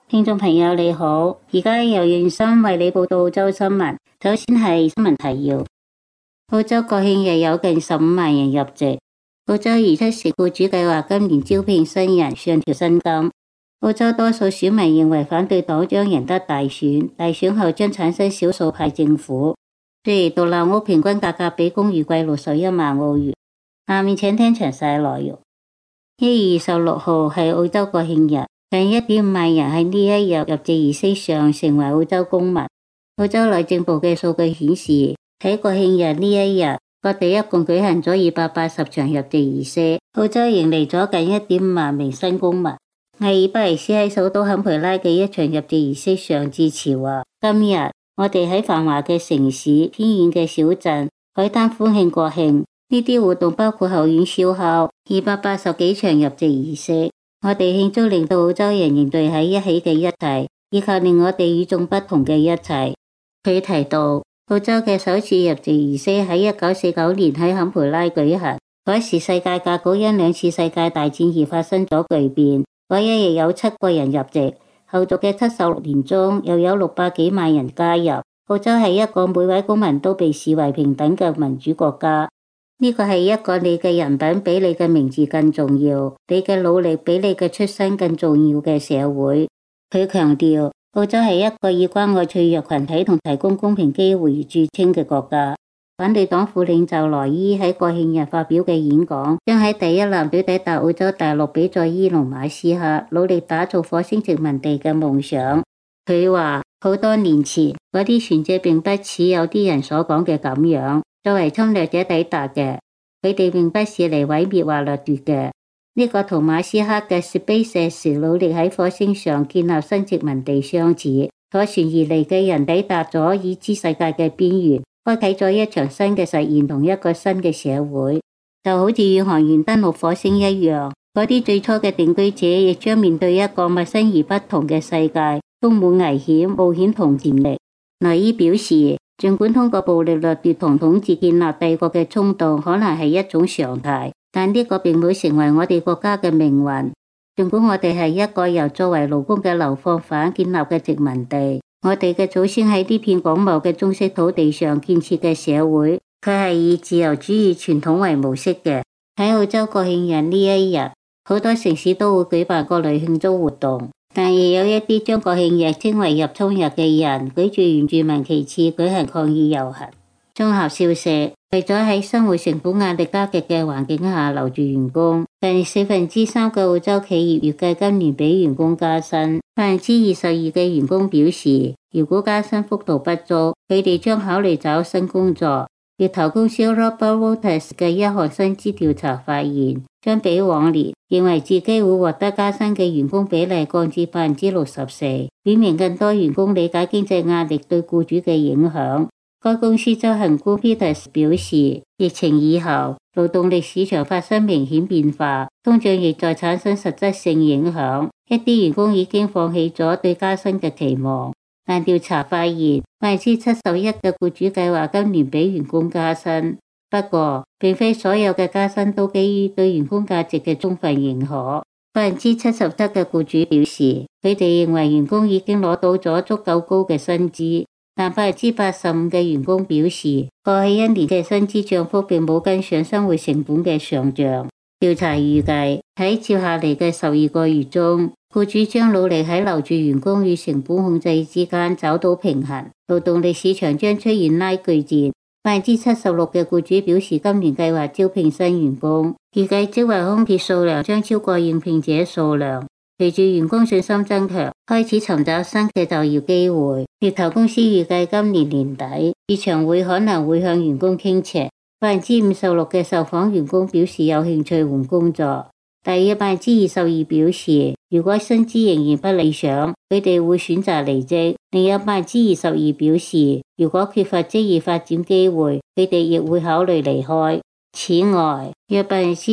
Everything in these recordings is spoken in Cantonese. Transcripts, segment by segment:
聽眾朋友你好，而家由袁生為你報道澳洲新聞。首先係新聞提要：澳洲國慶日有近15萬人入籍。澳洲移出時僱主計劃今年招聘新人，上調薪金。澳洲多數選民認為反對黨將贏得大選，大選後將產生少數派政府。譬如獨立屋平均價格比公寓貴61萬澳元。下面請聽詳細內容。1月26號係澳洲國慶日。近1.5萬人喺呢一日入籍儀式上成為澳洲公民。澳洲內政部嘅數據顯示，喺國慶日呢一日，各地一共舉行咗280場入籍儀式。澳洲迎嚟咗近1.5萬名新公民。艾爾巴尼斯喺首都坎培拉嘅一場入籍儀式上致辭話：今日我哋喺繁華嘅城市、偏遠嘅小鎮、海灘歡慶國慶。呢啲活動包括後院燒烤、280幾場入籍儀式。我哋慶祝令到澳洲人凝聚喺一起嘅一切，以及令我哋與眾不同嘅一切。佢提到，澳洲嘅首次入籍儀式喺1949年喺坎培拉舉行，嗰時世界格局因2次世界大戰而發生咗巨變。嗰一日有7個人入籍，後續嘅76年中又有600幾萬人加入。澳洲係一個每位公民都被視為平等嘅民主國家。呢個係一個你嘅人品比你嘅名字更重要，你嘅努力比你嘅出身更重要嘅社會。佢強調，澳洲係一個以關愛脆弱群體同提供公平機會而著稱嘅國家。反對黨副領袖萊伊喺國慶日發表嘅演講，將喺第一艦隊抵達澳洲大陸比賽伊隆馬斯克，努力打造火星殖民地嘅夢想。佢話，好多年前，嗰啲船隻並不似有啲人所講嘅咁樣，作為侵略者抵達嘅，佢哋並不是嚟毀滅或掠奪嘅。呢個同馬斯克嘅 SpaceX 努力喺火星上建立新殖民地相似。坐船而嚟嘅人抵達咗已知世界嘅邊緣，開啟咗一場新嘅實驗同一個新嘅社會，就好似宇航員登陸火星一樣。嗰啲最初嘅定居者亦將面對一個陌生而不同嘅世界，充滿危險、冒險同潛力。萊伊表示，儘管通過暴力掠奪同統治建立帝國嘅衝動可能係一種常態，但呢個並冇成為我哋國家嘅命運。儘管我哋係一個由作為勞工嘅流放犯建立嘅殖民地，我哋嘅祖先喺呢片廣袤嘅中式土地上建設嘅社會，佢係以自由主義傳統為模式嘅。喺澳洲國慶日呢一日，好多城市都會舉辦各類慶祝活動。但亦有一啲將國慶日稱為入侵日嘅人，舉住原住民旗幟舉行抗議遊行。綜合消息，為咗喺生活成本壓力加劇嘅環境下留住員工，近3%嘅澳洲企業預計今年俾員工加薪。22%嘅員工表示，如果加薪幅度不足，佢哋將考慮找新工作。獵頭公司 Robert Walters 嘅一項薪資調查發現，相比往年，認為自己會獲得加薪嘅員工比例降至64%，表明更多員工理解經濟壓力對僱主嘅影響。該公司執行官 Peters 表示，疫情以後，勞動力市場發生明顯變化，通脹亦在產生實質性影響。一啲員工已經放棄咗對加薪嘅期望。但調查發現，71%嘅僱主計劃今年俾員工加薪。不過，並非所有嘅加薪都基於對員工價值嘅充分認可。77%嘅僱主表示，佢哋認為員工已經攞到咗足夠高嘅薪資。但85%嘅員工表示，過去一年嘅薪資漲幅並冇跟上生活成本嘅上漲。調查預計喺接下嚟嘅12個月中，僱主將努力喺留住員工與成本控制之間找到平衡，勞動力市場將出現拉鋸戰。76%嘅僱主表示今年計劃招聘新員工，預計職位空缺數量將超過應聘者數量。隨住員工信心增強，開始尋找新嘅就業機會。獵頭公司預計今年年底，市場可能會向員工傾斜。56%嘅受訪員工表示有興趣換工作，大約22%表示如果薪資仍然不理想，佢哋會選擇離職。另有22%表示如果缺乏職業發展機會，佢哋亦會考慮離開。此外，約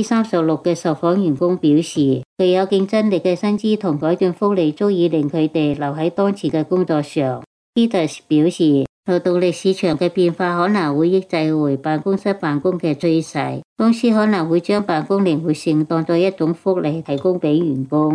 36%嘅受訪員工表示，具有競爭力嘅薪資同改進福利足以令佢哋留喺當前嘅工作上。Peters 表示，勞動力市場嘅變化可能會抑制回辦公室辦公嘅趨勢，公司可能會將辦公靈活性當作一種福利提供俾員工。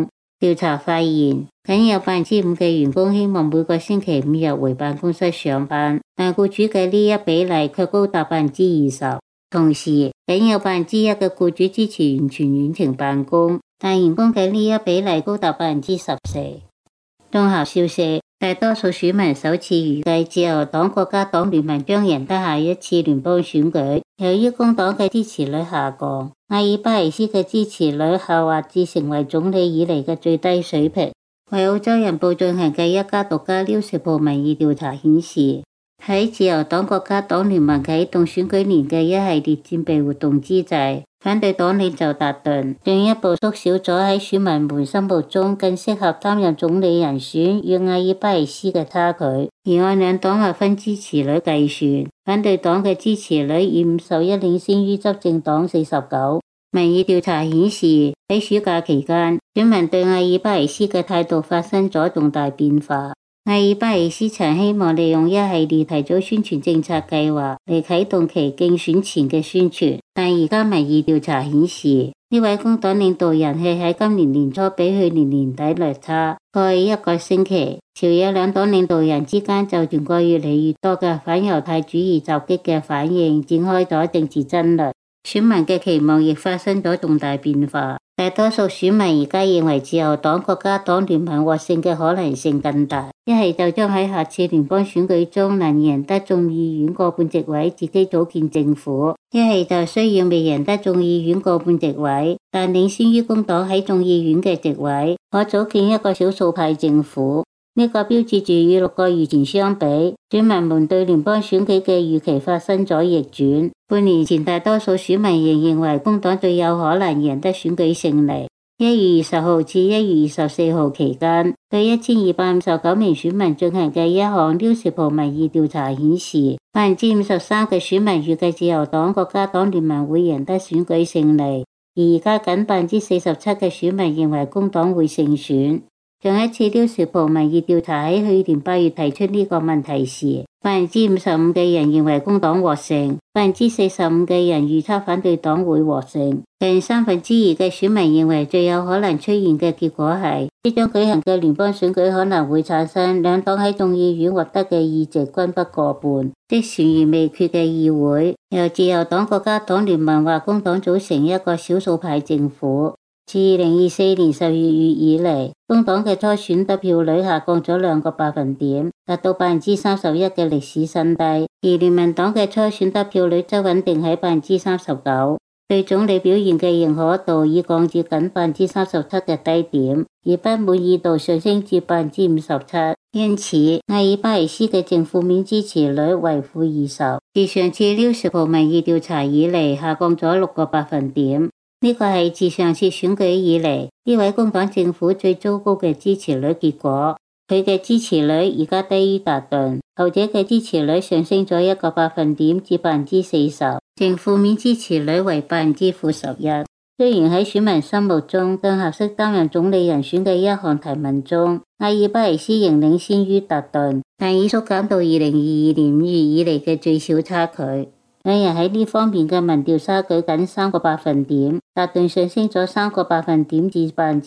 調查發現，僅有5%嘅員工希望每個星期5日回辦公室上班，但僱主嘅呢一比例卻高達20%。同時，僅有1%嘅僱主支持完全遠程辦公，但員工嘅呢一比例高達14%。綜合消息，大多數選民首次預計自由黨國家黨聯盟將贏得下一次聯邦選舉。由於工黨嘅支持率下降，阿爾巴尼斯嘅支持率下滑至成為總理以嚟嘅最低水平。為澳洲人報進行嘅一家獨家 Newspoll 民意調查顯示，喺自由黨國家黨聯盟啟動選舉年嘅一系列戰備活動之際，反對黨領袖達頓進一步縮小咗喺選民們心目中更適合擔任總理人選與阿爾巴尼斯嘅差距。而按兩黨劃分支持率計算，反對黨嘅支持率以51領先於執政黨49。民意調查顯示，喺暑假期間，選民對阿爾巴尼斯嘅態度發生咗重大變化。阿爾巴尼斯曾希望利用一系列提早宣傳政策計劃嚟啟動其競選前嘅宣傳，但而家民意調查顯示，呢位工黨領導人氣喺今年年初比去年年底略差。過去一個星期，朝野兩黨領導人之間就傳過越嚟越多嘅反猶太主義襲擊嘅反應，展開咗政治爭論。選民嘅期望亦發生咗重大變化，大多數選民而家認為自由黨國家黨聯盟獲勝嘅可能性更大，一係就將喺下次聯邦選舉中能贏得眾議院過半席位，自己組建政府；一係就需要未贏得眾議院過半席位，但領先於工黨喺眾議院嘅席位，可組建一個少數派政府。呢個標誌住與6個月前相比，選民們對聯邦選舉嘅預期發生咗逆轉。半年前，大多數選民仍認為工黨最有可能贏得選舉勝利。1月20號至1月24號期間，對1259名選民進行嘅一項 Newspoll 民意調查顯示，53%嘅選民預計自由黨國家黨聯盟會贏得選舉勝利，而家僅47%嘅選民認為工黨會勝選。上一次 Newspoll 民意調查喺去年8月提出呢個問題時，55%嘅人認為工黨獲勝，45%嘅人預測反對黨會獲勝。近2/3嘅選民認為最有可能出現嘅結果係，即將舉行嘅聯邦選舉可能會產生兩黨喺眾議院獲得嘅議席均不過半，即懸而未決嘅議會，由自由黨國家黨聯盟或工黨組成一個少數派政府。自2024年12月以嚟，工黨嘅初選得票率下降咗2個百分點，達到31%嘅歷史新低；而聯盟黨嘅初選得票率則穩定喺39%，對總理表現嘅認可度已降至僅37%嘅低點，而不滿意度上升至57%。因此，阿爾巴尼斯嘅正負面支持率為-20%，自上次 Newspoll 民意調查以嚟下降咗6個百分點。呢個係自上次選舉以嚟呢位工黨政府最糟糕嘅支持率結果。佢嘅支持率而家低於達頓，後者嘅支持率上升咗1個百分點至40%，正負面支持率為-11%。雖然喺選民心目中更合適擔任總理人選嘅一項提問中，阿爾巴尼斯仍領先於達頓，但已縮減到2022年5月以嚟嘅最小差距。兩人喺呢方面嘅民調差距僅3個百分點，達頓上升咗3個百分點至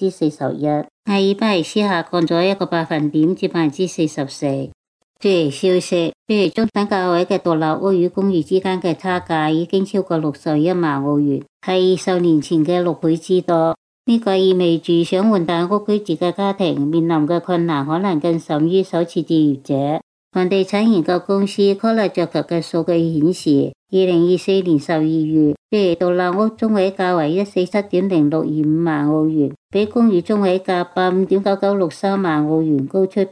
41%，阿爾巴尼斯下降咗1個百分點至44%。最嚟消息，距離中等價位嘅獨立屋與公寓之間嘅差價已經超過61萬澳元，係20年前嘅6倍之多。呢個意味住想換大屋居住嘅家庭面臨嘅困難可能更甚於首次置業者。房地產研究公司 Colliers 嘅數據顯示，2024年12月，譬如獨立屋中位價為147.0625萬澳元，比公寓中位價85.9963萬澳元高出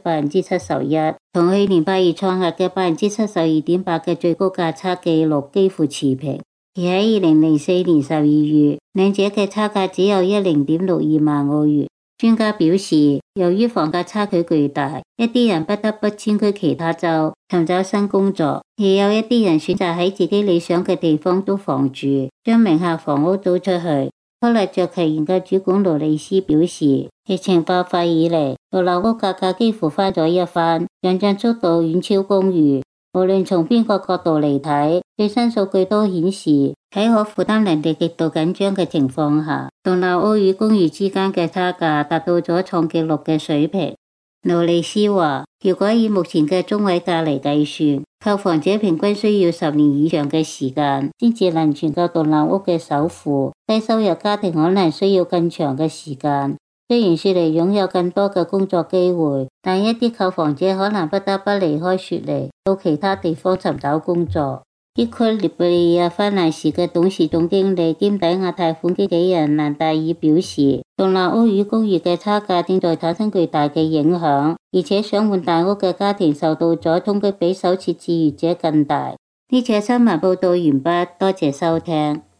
71%，同去年8月創下嘅72.8%嘅最高價差紀錄幾乎持平。而喺2004年12月，兩者嘅差價只有10.62萬澳元。專家表示，由於房價差距巨大，一啲人不得不遷居其他州尋找新工作，而有一啲人選擇喺自己理想嘅地方租房住，將名下房屋租出去。科勒爵奇研究主管勞利斯表示，疫情爆發以嚟，獨立屋價格幾乎翻咗一番，上漲速度遠超公寓。 無論從邊個角度嚟睇，最新數據都顯示喺可負擔能力極度緊張嘅情況下，獨立屋與公寓之間嘅差價達到咗創紀錄嘅水平。勞利斯話，如果以目前嘅中位價嚟計算，購房者平均需要10年以上嘅時間先至能存夠獨立屋嘅首付，低收入家庭可能需要更長嘅時間。雖然雪梨擁有更多嘅工作機會，但一啲購房者可能不得不離開雪梨，到其他地方尋找工作。Equilibria 芬蘭士嘅董事總經理兼抵押貸款經紀人蘭達爾表示，獨立屋與公寓嘅差價正在產生巨大嘅影響，而且想換大屋嘅家庭受到咗衝擊比首次置業者更大。呢則新聞報道完畢，多謝收聽。